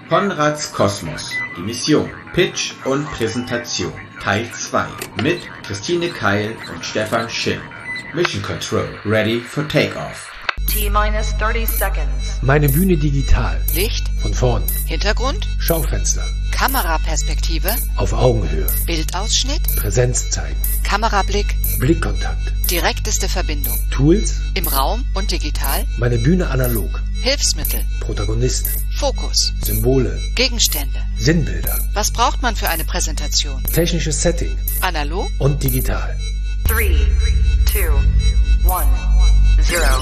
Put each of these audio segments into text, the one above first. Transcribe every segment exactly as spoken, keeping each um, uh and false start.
Konrads Kosmos, die Mission, Pitch und Präsentation, Teil zwei, mit Christine Keil und Stefan Schill. Mission Control, ready for takeoff. T-minus thirty seconds. Meine Bühne digital. Licht. Von vorn. Hintergrund. Schaufenster. Kameraperspektive. Auf Augenhöhe. Bildausschnitt. Präsenz zeigen. Kamerablick. Blickkontakt. Direkteste Verbindung. Tools. Im Raum und digital. Meine Bühne analog. Hilfsmittel. Protagonist. Fokus. Symbole. Gegenstände. Sinnbilder. Was braucht man für eine Präsentation? Technisches Setting. Analog und digital. three, two, one, zero.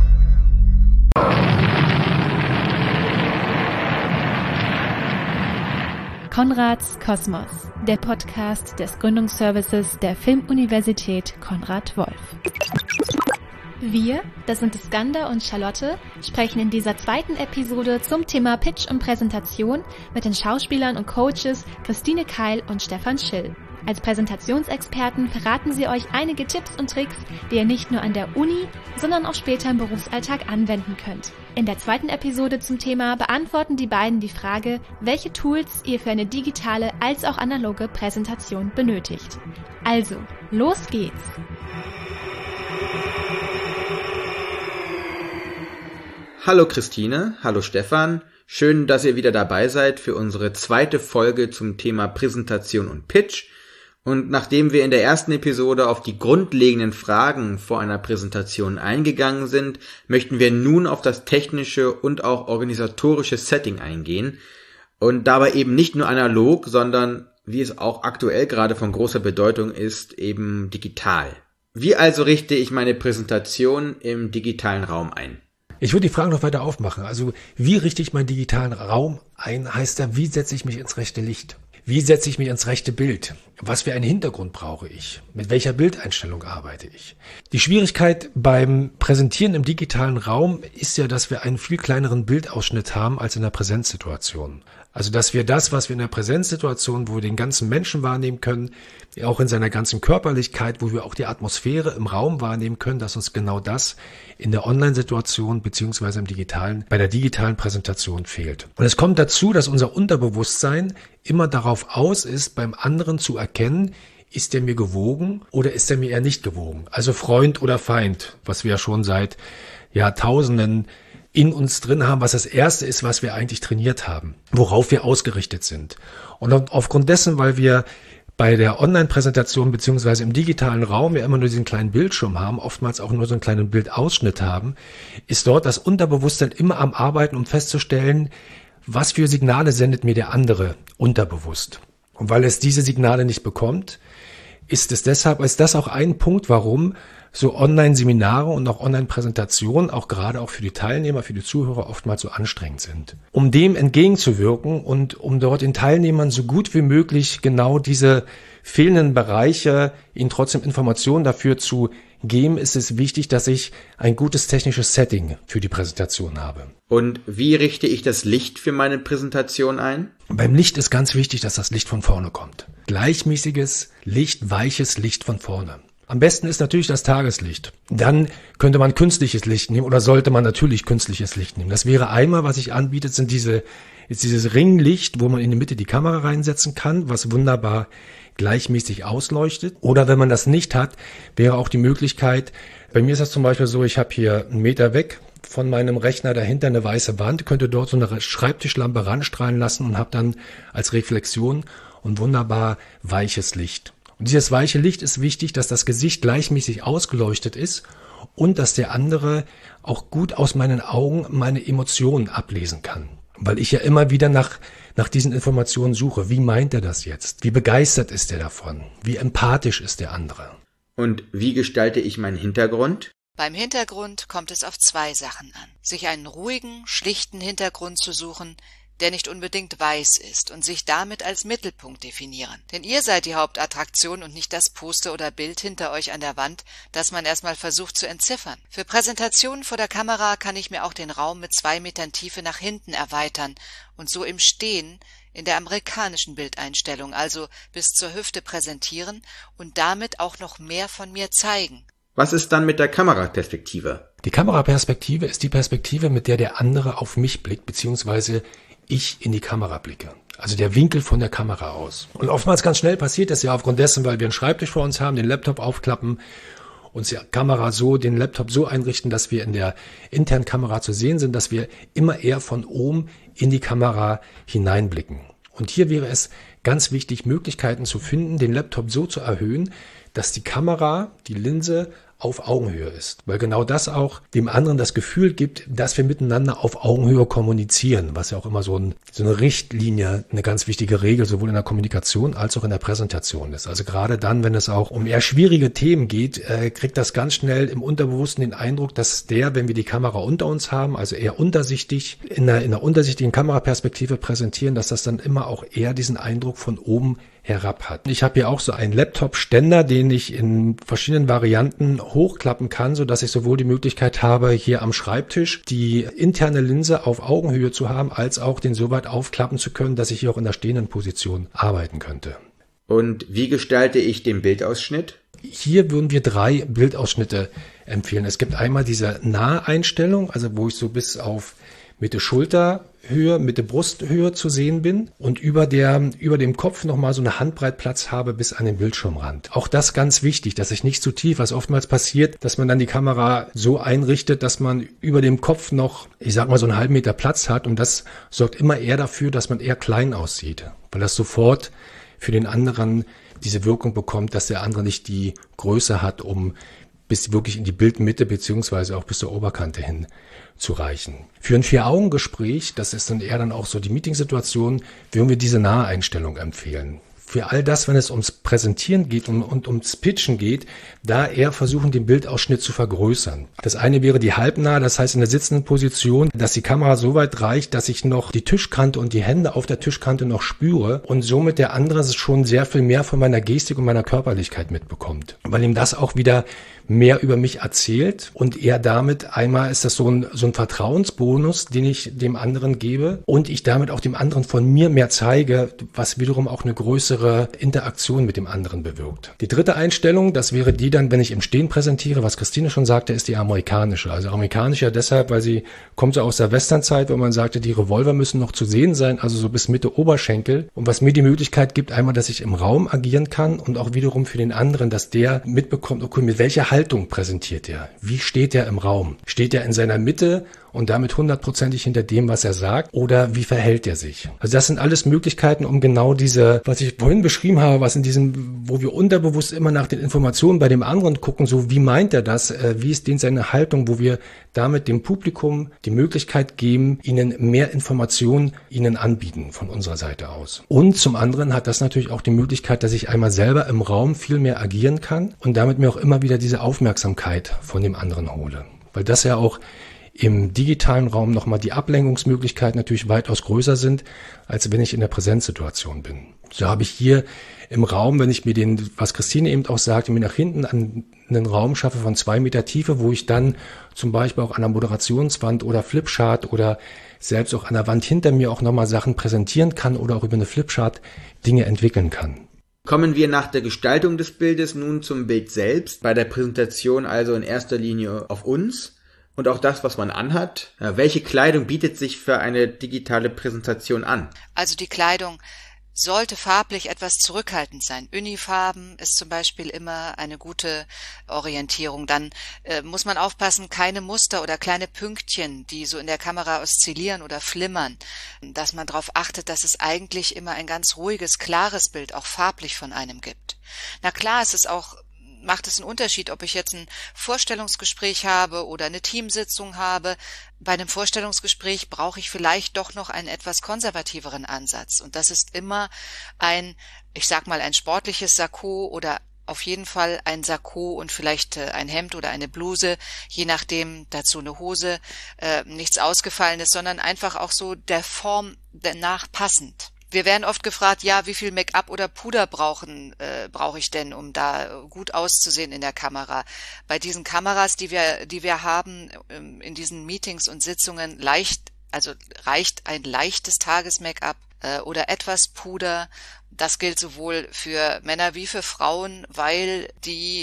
Konrads Kosmos, der Podcast des Gründungsservices der Filmuniversität Konrad Wolf. Wir, das sind Iskander und Charlotte, sprechen in dieser zweiten Episode zum Thema Pitch und Präsentation mit den Schauspielern und Coaches Christine Keil und Stefan Schill. Als Präsentationsexperten verraten sie euch einige Tipps und Tricks, die ihr nicht nur an der Uni, sondern auch später im Berufsalltag anwenden könnt. In der zweiten Episode zum Thema beantworten die beiden die Frage, welche Tools ihr für eine digitale als auch analoge Präsentation benötigt. Also, los geht's! Hallo Christine, hallo Stefan. Schön, dass ihr wieder dabei seid für unsere zweite Folge zum Thema Präsentation und Pitch. Und nachdem wir in der ersten Episode auf die grundlegenden Fragen vor einer Präsentation eingegangen sind, möchten wir nun auf das technische und auch organisatorische Setting eingehen. Und dabei eben nicht nur analog, sondern, wie es auch aktuell gerade von großer Bedeutung ist, eben digital. Wie also richte ich meine Präsentation im digitalen Raum ein? Ich würde die Frage noch weiter aufmachen. Also, wie richte ich meinen digitalen Raum ein? Heißt da, wie setze ich mich ins rechte Licht? Wie setze ich mich ins rechte Bild? Was für einen Hintergrund brauche ich? Mit welcher Bildeinstellung arbeite ich? Die Schwierigkeit beim Präsentieren im digitalen Raum ist ja, dass wir einen viel kleineren Bildausschnitt haben als in der Präsenzsituation. Also, dass wir das, was wir in der Präsenzsituation, wo wir den ganzen Menschen wahrnehmen können, auch in seiner ganzen Körperlichkeit, wo wir auch die Atmosphäre im Raum wahrnehmen können, dass uns genau das in der Online-Situation beziehungsweise im digitalen, bei der digitalen Präsentation fehlt. Und es kommt dazu, dass unser Unterbewusstsein immer darauf aus ist, beim anderen zu erkennen, ist er mir gewogen oder ist er mir eher nicht gewogen? Also Freund oder Feind, was wir ja schon seit Jahrtausenden in uns drin haben, was das Erste ist, was wir eigentlich trainiert haben, worauf wir ausgerichtet sind. Und aufgrund dessen, weil wir bei der Online-Präsentation beziehungsweise im digitalen Raum ja immer nur diesen kleinen Bildschirm haben, oftmals auch nur so einen kleinen Bildausschnitt haben, ist dort das Unterbewusstsein immer am Arbeiten, um festzustellen, was für Signale sendet mir der andere unterbewusst. Und weil es diese Signale nicht bekommt, ist es deshalb, ist das auch ein Punkt, warum so Online-Seminare und auch Online-Präsentationen auch gerade auch für die Teilnehmer, für die Zuhörer oftmals so anstrengend sind. Um dem entgegenzuwirken und um dort den Teilnehmern so gut wie möglich genau diese fehlenden Bereiche, ihnen trotzdem Informationen dafür zu geben, ist es wichtig, dass ich ein gutes technisches Setting für die Präsentation habe. Und wie richte ich das Licht für meine Präsentation ein? Beim Licht ist ganz wichtig, dass das Licht von vorne kommt. Gleichmäßiges Licht, weiches Licht von vorne. Am besten ist natürlich das Tageslicht. Dann könnte man künstliches Licht nehmen oder sollte man natürlich künstliches Licht nehmen. Das wäre einmal, was sich anbietet, sind diese, ist dieses Ringlicht, wo man in die Mitte die Kamera reinsetzen kann, was wunderbar gleichmäßig ausleuchtet. Oder wenn man das nicht hat, wäre auch die Möglichkeit, bei mir ist das zum Beispiel so, ich habe hier einen Meter weg von meinem Rechner dahinter eine weiße Wand, könnte dort so eine Schreibtischlampe ranstrahlen lassen und habe dann als Reflexion ein wunderbar weiches Licht. Und dieses weiche Licht ist wichtig, dass das Gesicht gleichmäßig ausgeleuchtet ist und dass der andere auch gut aus meinen Augen meine Emotionen ablesen kann. Weil ich ja immer wieder nach, nach diesen Informationen suche. Wie meint er das jetzt? Wie begeistert ist er davon? Wie empathisch ist der andere? Und wie gestalte ich meinen Hintergrund? Beim Hintergrund kommt es auf zwei Sachen an. Sich einen ruhigen, schlichten Hintergrund zu suchen, der nicht unbedingt weiß ist und sich damit als Mittelpunkt definieren. Denn ihr seid die Hauptattraktion und nicht das Poster oder Bild hinter euch an der Wand, das man erstmal versucht zu entziffern. Für Präsentationen vor der Kamera kann ich mir auch den Raum mit zwei Metern Tiefe nach hinten erweitern und so im Stehen in der amerikanischen Bildeinstellung, also bis zur Hüfte präsentieren und damit auch noch mehr von mir zeigen. Was ist dann mit der Kameraperspektive? Die Kameraperspektive ist die Perspektive, mit der der andere auf mich blickt, beziehungsweise ich in die Kamera blicke. Also der Winkel von der Kamera aus. Und oftmals ganz schnell passiert das ja aufgrund dessen, weil wir einen Schreibtisch vor uns haben, den Laptop aufklappen, uns die Kamera so, den Laptop so einrichten, dass wir in der internen Kamera zu sehen sind, dass wir immer eher von oben in die Kamera hineinblicken. Und hier wäre es ganz wichtig, Möglichkeiten zu finden, den Laptop so zu erhöhen, dass die Kamera, die Linse auf Augenhöhe ist. Weil genau das auch dem anderen das Gefühl gibt, dass wir miteinander auf Augenhöhe kommunizieren, was ja auch immer so, ein, so eine Richtlinie, eine ganz wichtige Regel, sowohl in der Kommunikation als auch in der Präsentation ist. Also gerade dann, wenn es auch um eher schwierige Themen geht, äh, kriegt das ganz schnell im Unterbewussten den Eindruck, dass der, wenn wir die Kamera unter uns haben, also eher untersichtig, in einer, in einer untersichtigen Kameraperspektive präsentieren, dass das dann immer auch eher diesen Eindruck von oben herab hat. Ich habe hier auch so einen Laptop-Ständer, den ich in verschiedenen Varianten hochklappen kann, so dass ich sowohl die Möglichkeit habe, hier am Schreibtisch die interne Linse auf Augenhöhe zu haben, als auch den so weit aufklappen zu können, dass ich hier auch in der stehenden Position arbeiten könnte. Und wie gestalte ich den Bildausschnitt? Hier würden wir drei Bildausschnitte empfehlen. Es gibt einmal diese Naheinstellung, also wo ich so bis auf Mitte Schulterhöhe, Mitte Brusthöhe zu sehen bin und über der, über dem Kopf nochmal so eine Handbreit Platz habe bis an den Bildschirmrand. Auch das ganz wichtig, dass ich nicht zu tief, was oftmals passiert, dass man dann die Kamera so einrichtet, dass man über dem Kopf noch, ich sag mal, so einen halben Meter Platz hat, und das sorgt immer eher dafür, dass man eher klein aussieht, weil das sofort für den anderen diese Wirkung bekommt, dass der andere nicht die Größe hat, um bis wirklich in die Bildmitte beziehungsweise auch bis zur Oberkante hin zu reichen. Für ein Vier-Augen-Gespräch, das ist dann eher dann auch so die Meetingsituation, würden wir diese Naheinstellung empfehlen. Für all das, wenn es ums Präsentieren geht und, und ums Pitchen geht, da eher versuchen, den Bildausschnitt zu vergrößern. Das eine wäre die halbnahe, das heißt in der sitzenden Position, dass die Kamera so weit reicht, dass ich noch die Tischkante und die Hände auf der Tischkante noch spüre und somit der andere schon sehr viel mehr von meiner Gestik und meiner Körperlichkeit mitbekommt. Weil ihm das auch wieder mehr über mich erzählt und er damit einmal ist das so ein, so ein Vertrauensbonus, den ich dem anderen gebe und ich damit auch dem anderen von mir mehr zeige, was wiederum auch eine größere Interaktion mit dem anderen bewirkt. Die dritte Einstellung, das wäre die dann, wenn ich im Stehen präsentiere, was Christine schon sagte, ist die amerikanische. Also amerikanische ja deshalb, weil sie kommt so aus der Westernzeit, wo man sagte, die Revolver müssen noch zu sehen sein, also so bis Mitte Oberschenkel. Und was mir die Möglichkeit gibt, einmal, dass ich im Raum agieren kann und auch wiederum für den anderen, dass der mitbekommt, okay, mit welcher Haltung präsentiert er? Wie steht er im Raum? Steht er in seiner Mitte und damit hundertprozentig hinter dem, was er sagt? Oder wie verhält er sich? Also das sind alles Möglichkeiten, um genau diese, was ich vorhin beschrieben habe, was in diesem, wo wir unterbewusst immer nach den Informationen bei dem anderen gucken, so wie meint er das? Äh, wie ist denn seine Haltung? Wo wir damit dem Publikum die Möglichkeit geben, ihnen mehr Informationen ihnen anbieten von unserer Seite aus. Und zum anderen hat das natürlich auch die Möglichkeit, dass ich einmal selber im Raum viel mehr agieren kann und damit mir auch immer wieder diese Aufmerksamkeit von dem anderen hole. Weil das ja auch im digitalen Raum nochmal die Ablenkungsmöglichkeiten natürlich weitaus größer sind, als wenn ich in der Präsenzsituation bin. So habe ich hier im Raum, wenn ich mir den, was Christine eben auch sagte, mir nach hinten an einen Raum schaffe von zwei Meter Tiefe, wo ich dann zum Beispiel auch an der Moderationswand oder Flipchart oder selbst auch an der Wand hinter mir auch nochmal Sachen präsentieren kann oder auch über eine Flipchart Dinge entwickeln kann. Kommen wir nach der Gestaltung des Bildes nun zum Bild selbst, bei der Präsentation also in erster Linie auf uns und auch das, was man anhat. Welche Kleidung bietet sich für eine digitale Präsentation an? Also die Kleidung sollte farblich etwas zurückhaltend sein. Unifarben ist zum Beispiel immer eine gute Orientierung. Dann äh, muss man aufpassen, keine Muster oder kleine Pünktchen, die so in der Kamera oszillieren oder flimmern, dass man darauf achtet, dass es eigentlich immer ein ganz ruhiges, klares Bild auch farblich von einem gibt. Na klar, es ist auch macht es einen Unterschied, ob ich jetzt ein Vorstellungsgespräch habe oder eine Teamsitzung habe. Bei einem Vorstellungsgespräch brauche ich vielleicht doch noch einen etwas konservativeren Ansatz. Und das ist immer ein, ich sag mal, ein sportliches Sakko oder auf jeden Fall ein Sakko und vielleicht ein Hemd oder eine Bluse, je nachdem dazu eine Hose, äh, nichts Ausgefallenes, sondern einfach auch so der Form danach passend. Wir werden oft gefragt, ja, wie viel Make-up oder Puder brauchen äh, brauche ich denn, um da gut auszusehen in der Kamera? Bei diesen Kameras, die wir die wir haben ähm, in diesen Meetings und Sitzungen, leicht, also reicht ein leichtes Tages-Make-up äh, oder etwas Puder. Das gilt sowohl für Männer wie für Frauen, weil die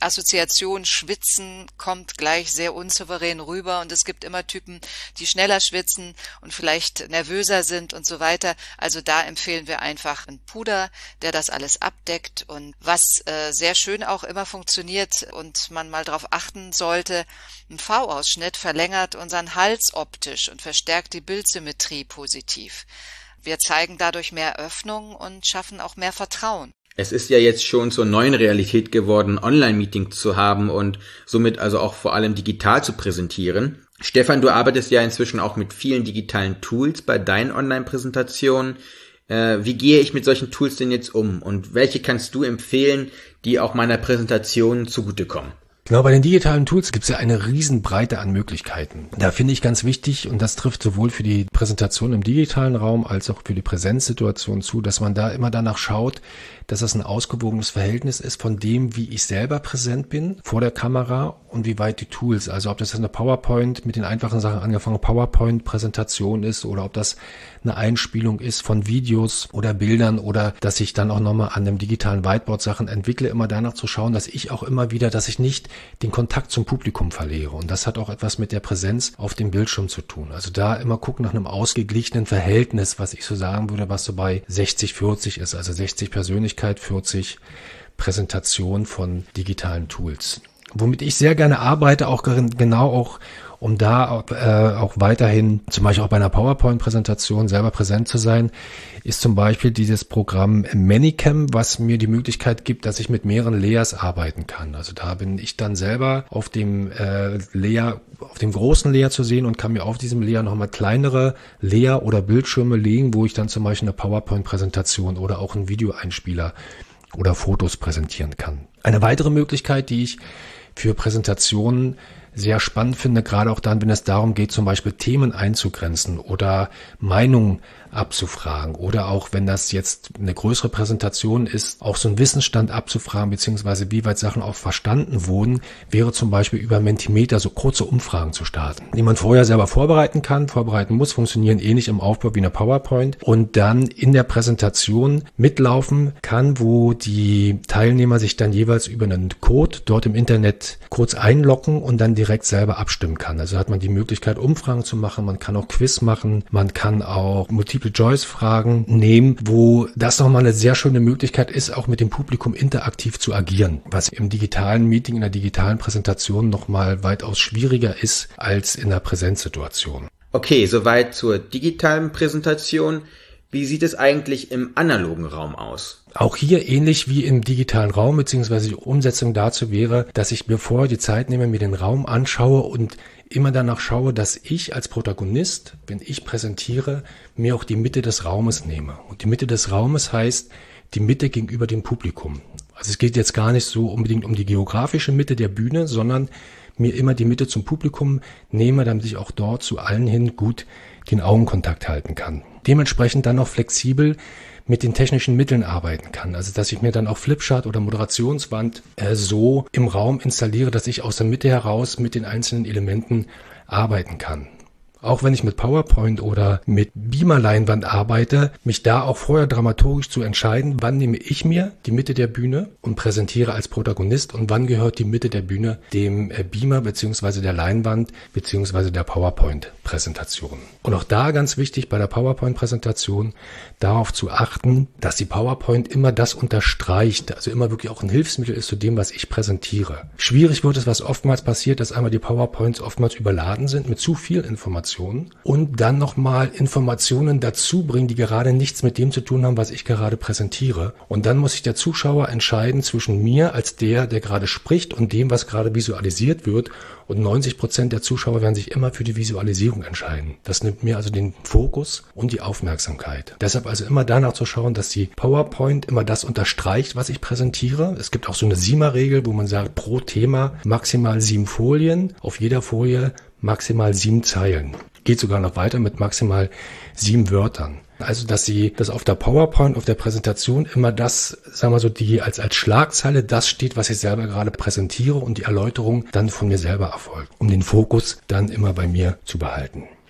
Assoziation Schwitzen kommt gleich sehr unsouverän rüber und es gibt immer Typen, die schneller schwitzen und vielleicht nervöser sind und so weiter. Also da empfehlen wir einfach einen Puder, der das alles abdeckt. Und was äh, sehr schön auch immer funktioniert und man mal drauf achten sollte, ein V-Ausschnitt verlängert unseren Hals optisch und verstärkt die Bildsymmetrie positiv. Wir zeigen dadurch mehr Öffnung und schaffen auch mehr Vertrauen. Es ist ja jetzt schon zur neuen Realität geworden, Online-Meetings zu haben und somit also auch vor allem digital zu präsentieren. Stefan, du arbeitest ja inzwischen auch mit vielen digitalen Tools bei deinen Online-Präsentationen. Äh, wie gehe ich mit solchen Tools denn jetzt um und welche kannst du empfehlen, die auch meiner Präsentation zugutekommen? Genau, bei den digitalen Tools gibt es ja eine Riesenbreite an Möglichkeiten. Da finde ich ganz wichtig, und das trifft sowohl für die Präsentation im digitalen Raum als auch für die Präsenzsituation zu, dass man da immer danach schaut, dass das ein ausgewogenes Verhältnis ist von dem, wie ich selber präsent bin vor der Kamera und wie weit die Tools, also ob das eine PowerPoint mit den einfachen Sachen angefangen PowerPoint-Präsentation ist oder ob das eine Einspielung ist von Videos oder Bildern oder dass ich dann auch nochmal an dem digitalen Whiteboard Sachen entwickle, immer danach zu schauen, dass ich auch immer wieder, dass ich nicht den Kontakt zum Publikum verliere. Und das hat auch etwas mit der Präsenz auf dem Bildschirm zu tun. Also da immer gucken nach einem ausgeglichenen Verhältnis, was ich so sagen würde, was so bei sechzig vierzig ist, also sechzig Persönlichkeit, vierzig Präsentation von digitalen Tools. Womit ich sehr gerne arbeite, auch genau auch, um da äh, auch weiterhin, zum Beispiel auch bei einer PowerPoint-Präsentation selber präsent zu sein, ist zum Beispiel dieses Programm Manycam, was mir die Möglichkeit gibt, dass ich mit mehreren Layers arbeiten kann. Also da bin ich dann selber auf dem äh, Layer, auf dem großen Layer zu sehen und kann mir auf diesem Layer nochmal kleinere Layer oder Bildschirme legen, wo ich dann zum Beispiel eine PowerPoint-Präsentation oder auch einen Videoeinspieler oder Fotos präsentieren kann. Eine weitere Möglichkeit, die ich für Präsentationen sehr spannend finde, gerade auch dann, wenn es darum geht, zum Beispiel Themen einzugrenzen oder Meinungen abzufragen oder auch, wenn das jetzt eine größere Präsentation ist, auch so einen Wissensstand abzufragen, beziehungsweise wie weit Sachen auch verstanden wurden, wäre zum Beispiel über Mentimeter so kurze Umfragen zu starten, die man vorher selber vorbereiten kann, vorbereiten muss, funktionieren ähnlich im Aufbau wie eine PowerPoint und dann in der Präsentation mitlaufen kann, wo die Teilnehmer sich dann jeweils über einen Code dort im Internet kurz einloggen und dann direkt selber abstimmen kann. Also hat man die Möglichkeit, Umfragen zu machen, man kann auch Quiz machen, man kann auch Multiple-Choice-Fragen nehmen, wo das nochmal eine sehr schöne Möglichkeit ist, auch mit dem Publikum interaktiv zu agieren, was im digitalen Meeting, in der digitalen Präsentation nochmal weitaus schwieriger ist als in der Präsenzsituation. Okay, soweit zur digitalen Präsentation. Wie sieht es eigentlich im analogen Raum aus? Auch hier ähnlich wie im digitalen Raum, beziehungsweise die Umsetzung dazu wäre, dass ich mir vorher die Zeit nehme, mir den Raum anschaue und immer danach schaue, dass ich als Protagonist, wenn ich präsentiere, mir auch die Mitte des Raumes nehme. Und die Mitte des Raumes heißt die Mitte gegenüber dem Publikum. Also es geht jetzt gar nicht so unbedingt um die geografische Mitte der Bühne, sondern mir immer die Mitte zum Publikum nehme, damit ich auch dort zu allen hin gut den Augenkontakt halten kann. Dementsprechend dann auch flexibel mit den technischen Mitteln arbeiten kann. Also dass ich mir dann auch Flipchart oder Moderationswand äh, so im Raum installiere, dass ich aus der Mitte heraus mit den einzelnen Elementen arbeiten kann. Auch wenn ich mit PowerPoint oder mit Beamer-Leinwand arbeite, mich da auch vorher dramaturgisch zu entscheiden, wann nehme ich mir die Mitte der Bühne und präsentiere als Protagonist und wann gehört die Mitte der Bühne dem Beamer bzw. der Leinwand bzw. der PowerPoint-Präsentation. Und auch da ganz wichtig bei der PowerPoint-Präsentation darauf zu achten, dass die PowerPoint immer das unterstreicht, also immer wirklich auch ein Hilfsmittel ist zu dem, was ich präsentiere. Schwierig wird es, was oftmals passiert, dass einmal die PowerPoints oftmals überladen sind mit zu viel Informationen und dann nochmal Informationen dazu bringen, die gerade nichts mit dem zu tun haben, was ich gerade präsentiere. Und dann muss sich der Zuschauer entscheiden zwischen mir als der, der gerade spricht und dem, was gerade visualisiert wird. Und neunzig Prozent der Zuschauer werden sich immer für die Visualisierung entscheiden. Das nimmt mir also den Fokus und die Aufmerksamkeit. Deshalb also immer danach zu schauen, dass die PowerPoint immer das unterstreicht, was ich präsentiere. Es gibt auch so eine Siemer-Regel, wo man sagt, pro Thema maximal sieben Folien, auf jeder Folie maximal sieben Zeilen. Geht sogar noch weiter mit maximal sieben Wörtern. Also, dass sie, dass auf der PowerPoint, auf der Präsentation immer das, sagen wir so, die als, als Schlagzeile das steht, was ich selber gerade präsentiere und die Erläuterung dann von mir selber erfolgt, um den Fokus dann immer bei mir zu behalten.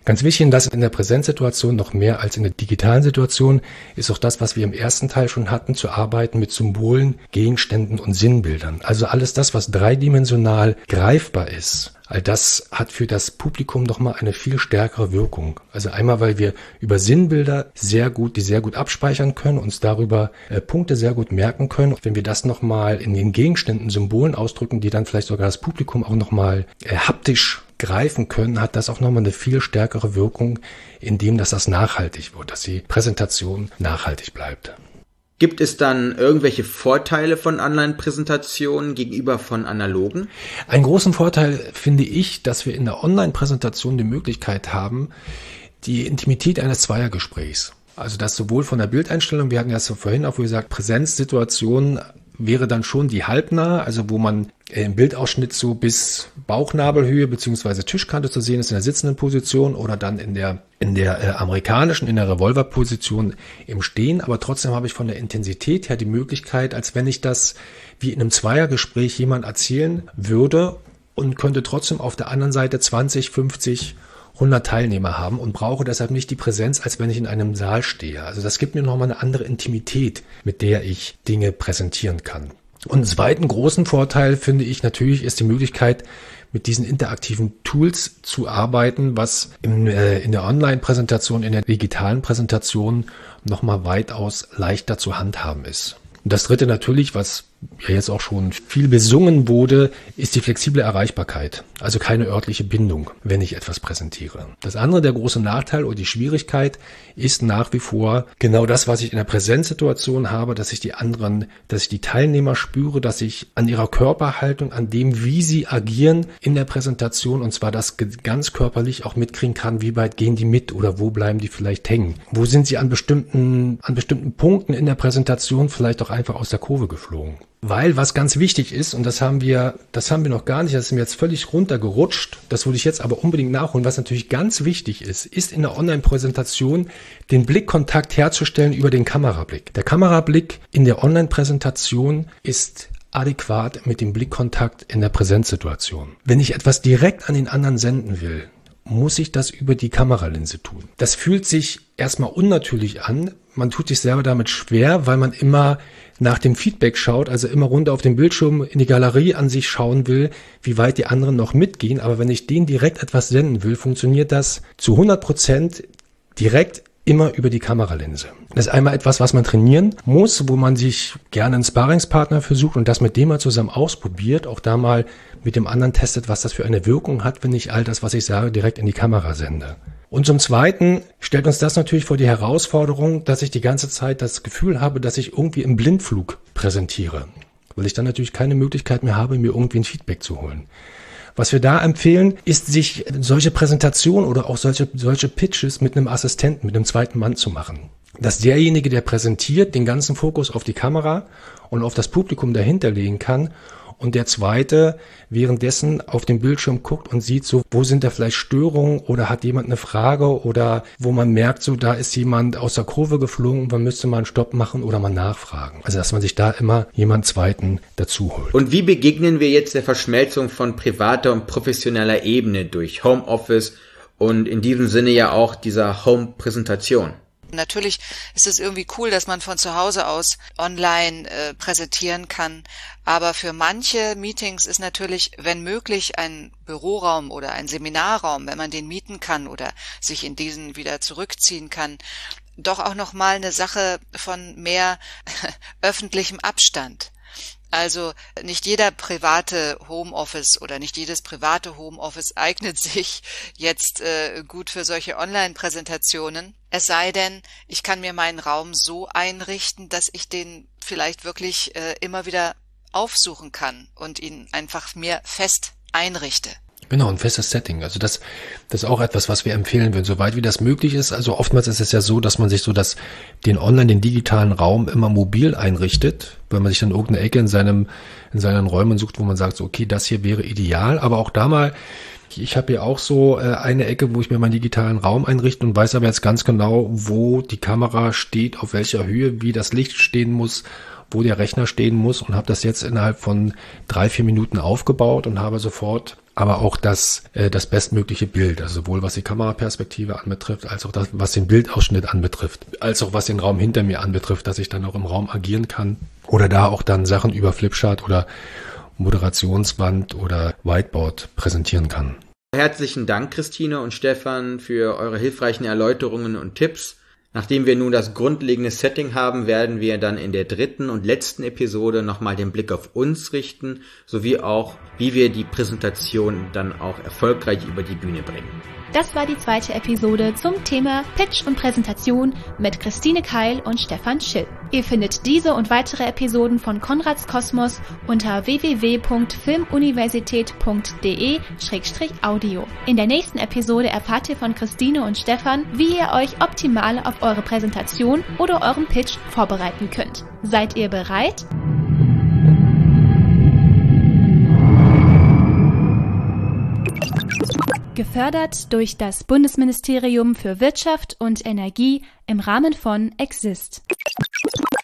Ganz wichtig, dass in der Präsenzsituation noch mehr als in der digitalen Situation ist auch das, was wir im ersten Teil schon hatten, zu arbeiten mit Symbolen, Gegenständen und Sinnbildern. Also alles das, was dreidimensional greifbar ist. All das hat für das Publikum nochmal eine viel stärkere Wirkung. Also einmal, weil wir über Sinnbilder sehr gut, die sehr gut abspeichern können, uns darüber äh, Punkte sehr gut merken können. Wenn wir das nochmal in den Gegenständen, Symbolen ausdrücken, die dann vielleicht sogar das Publikum auch nochmal äh, haptisch greifen können, hat das auch nochmal eine viel stärkere Wirkung, indem dass das nachhaltig wird, dass die Präsentation nachhaltig bleibt. Gibt es dann irgendwelche Vorteile von Online-Präsentationen gegenüber von analogen? Einen großen Vorteil finde ich, dass wir in der Online-Präsentation die Möglichkeit haben, die Intimität eines Zweiergesprächs. Also das sowohl von der Bildeinstellung, wir hatten ja so vorhin auch gesagt, Präsenzsituationen wäre dann schon die halbnah, also wo man im Bildausschnitt so bis Bauchnabelhöhe beziehungsweise Tischkante zu sehen ist in der sitzenden Position oder dann in der in der äh, amerikanischen, in der Revolverposition im Stehen. Aber trotzdem habe ich von der Intensität her die Möglichkeit, als wenn ich das wie in einem Zweiergespräch jemand erzählen würde und könnte trotzdem auf der anderen Seite zwanzig, fünfzig, hundert Teilnehmer haben und brauche deshalb nicht die Präsenz, als wenn ich in einem Saal stehe. Also das gibt mir nochmal eine andere Intimität, mit der ich Dinge präsentieren kann. Und einen zweiten großen Vorteil, finde ich, natürlich ist die Möglichkeit, mit diesen interaktiven Tools zu arbeiten, was in, äh, in der Online-Präsentation, in der digitalen Präsentation nochmal weitaus leichter zu handhaben ist. Und das dritte natürlich, was ja jetzt auch schon viel besungen wurde, ist die flexible Erreichbarkeit. Also keine örtliche Bindung, wenn ich etwas präsentiere. Das andere, der große Nachteil oder die Schwierigkeit ist nach wie vor genau das, was ich in der Präsenzsituation habe, dass ich die anderen, dass ich die Teilnehmer spüre, dass ich an ihrer Körperhaltung, an dem, wie sie agieren in der Präsentation, und zwar das ganz körperlich auch mitkriegen kann, wie weit gehen die mit oder wo bleiben die vielleicht hängen. Wo sind sie an bestimmten, an bestimmten Punkten in der Präsentation vielleicht auch einfach aus der Kurve geflogen. Weil was ganz wichtig ist, und das haben wir, das haben wir noch gar nicht, das ist mir jetzt völlig runtergerutscht, das würde ich jetzt aber unbedingt nachholen, was natürlich ganz wichtig ist, ist in der Online-Präsentation den Blickkontakt herzustellen über den Kamerablick. Der Kamerablick in der Online-Präsentation ist adäquat mit dem Blickkontakt in der Präsenzsituation. Wenn ich etwas direkt an den anderen senden will, muss ich das über die Kameralinse tun. Das fühlt sich erstmal unnatürlich an. Man tut sich selber damit schwer, weil man immer nach dem Feedback schaut, also immer runter auf den Bildschirm in die Galerie an sich schauen will, wie weit die anderen noch mitgehen. Aber wenn ich denen direkt etwas senden will, funktioniert das zu hundert Prozent direkt immer über die Kameralinse. Das ist einmal etwas, was man trainieren muss, wo man sich gerne einen Sparringspartner versucht und das mit dem mal zusammen ausprobiert, auch da mal mit dem anderen testet, was das für eine Wirkung hat, wenn ich all das, was ich sage, direkt in die Kamera sende. Und zum Zweiten stellt uns das natürlich vor die Herausforderung, dass ich die ganze Zeit das Gefühl habe, dass ich irgendwie im Blindflug präsentiere, weil ich dann natürlich keine Möglichkeit mehr habe, mir irgendwie ein Feedback zu holen. Was wir da empfehlen, ist, sich solche Präsentationen oder auch solche, solche Pitches mit einem Assistenten, mit einem zweiten Mann zu machen. Dass derjenige, der präsentiert, den ganzen Fokus auf die Kamera und auf das Publikum dahinter legen kann und der Zweite währenddessen auf den Bildschirm guckt und sieht so, wo sind da vielleicht Störungen oder hat jemand eine Frage oder wo man merkt, so da ist jemand aus der Kurve geflogen, man müsste mal einen Stopp machen oder mal nachfragen. Also dass man sich da immer jemand Zweiten dazu holt. Und wie begegnen wir jetzt der Verschmelzung von privater und professioneller Ebene durch Homeoffice und in diesem Sinne ja auch dieser Home-Präsentation? Natürlich ist es irgendwie cool, dass man von zu Hause aus online äh, präsentieren kann, aber für manche Meetings ist natürlich, wenn möglich, ein Büroraum oder ein Seminarraum, wenn man den mieten kann oder sich in diesen wieder zurückziehen kann, doch auch nochmal eine Sache von mehr öffentlichem Abstand. Also nicht jeder private Homeoffice oder nicht jedes private Homeoffice eignet sich jetzt äh, gut für solche Online-Präsentationen. Es sei denn, ich kann mir meinen Raum so einrichten, dass ich den vielleicht wirklich äh, immer wieder aufsuchen kann und ihn einfach mir fest einrichte. Genau, ein festes Setting. Also das, das ist auch etwas, was wir empfehlen würden, soweit wie das möglich ist. Also oftmals ist es ja so, dass man sich so das, den online, den digitalen Raum immer mobil einrichtet, weil man sich dann irgendeine Ecke in seinem, in seinen Räumen sucht, wo man sagt, so, okay, das hier wäre ideal. Aber auch da mal, ich habe hier auch so äh, eine Ecke, wo ich mir meinen digitalen Raum einrichte und weiß aber jetzt ganz genau, wo die Kamera steht, auf welcher Höhe, wie das Licht stehen muss, wo der Rechner stehen muss und habe das jetzt innerhalb von drei, vier Minuten aufgebaut und habe sofort aber auch das, äh, das bestmögliche Bild, also sowohl was die Kameraperspektive anbetrifft, als auch das, was den Bildausschnitt anbetrifft, als auch was den Raum hinter mir anbetrifft, dass ich dann auch im Raum agieren kann oder da auch dann Sachen über Flipchart oder Moderationswand oder Whiteboard präsentieren kann. Herzlichen Dank, Christine und Stefan, für eure hilfreichen Erläuterungen und Tipps. Nachdem wir nun das grundlegende Setting haben, werden wir dann in der dritten und letzten Episode nochmal den Blick auf uns richten, sowie auch, wie wir die Präsentation dann auch erfolgreich über die Bühne bringen. Das war die zweite Episode zum Thema Pitch und Präsentation mit Christine Keil und Stefan Schill. Ihr findet diese und weitere Episoden von Konrads Kosmos unter w w w punkt filmuniversität punkt d e slash audio. In der nächsten Episode erfahrt ihr von Christine und Stefan, wie ihr euch optimal auf eure Präsentation oder euren Pitch vorbereiten könnt. Seid ihr bereit? Gefördert durch das Bundesministerium für Wirtschaft und Energie im Rahmen von Exist.